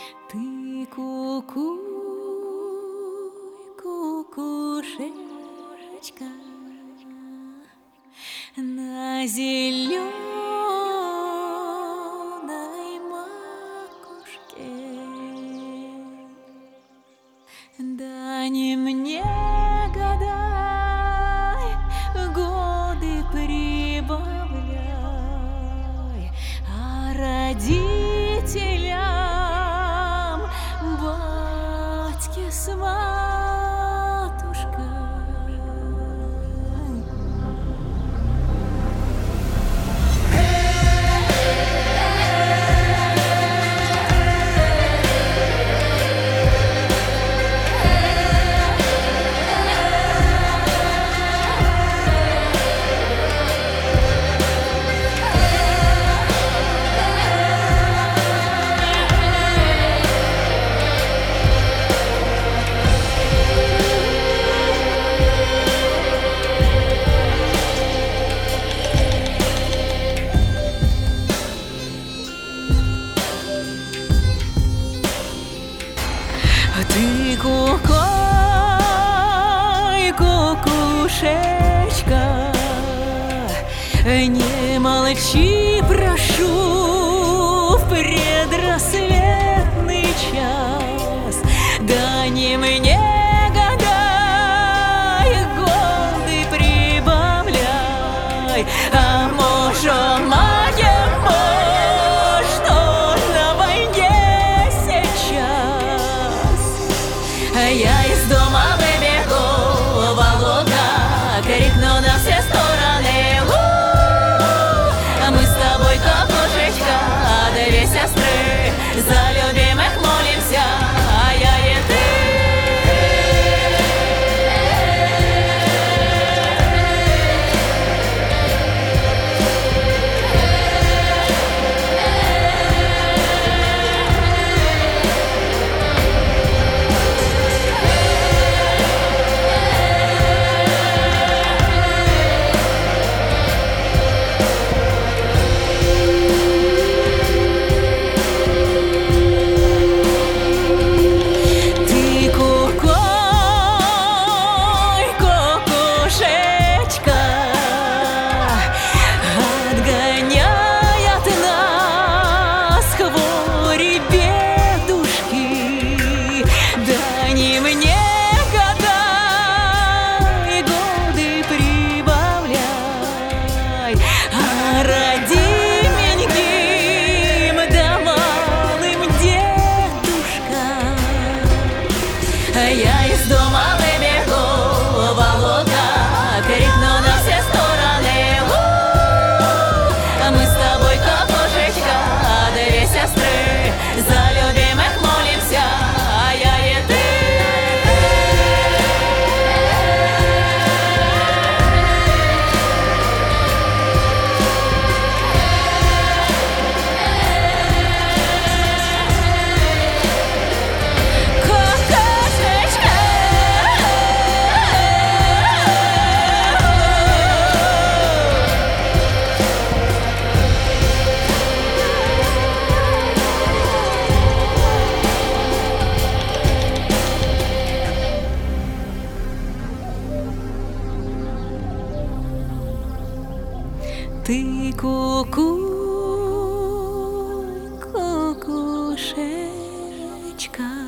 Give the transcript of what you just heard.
Ты кукуй, кукушечка, на зеленой макушке. Да не мне гадай, годы прибавляй, а родителям батьке с матушкой. Ты кукуй, кукушечка, не молчи, прошу, в предрассветный час. Да не мне гадай, годы прибавляй, а мужу моему, что на войне сейчас. Я из дома выбегу, Володя, крикну на все стороны. А мы с тобой, кукушечка, две сестры, за любимых молимся, а я и ты. Не мне гадай, годы прибавляй, а родименьким да малым дедушка. Я из дома выбегу, Володя, крикну на все стороны. А мы с тобой, кукушечка, две сестры, за любимых молимся, а я и ты. Ты кукуй, кукушечка.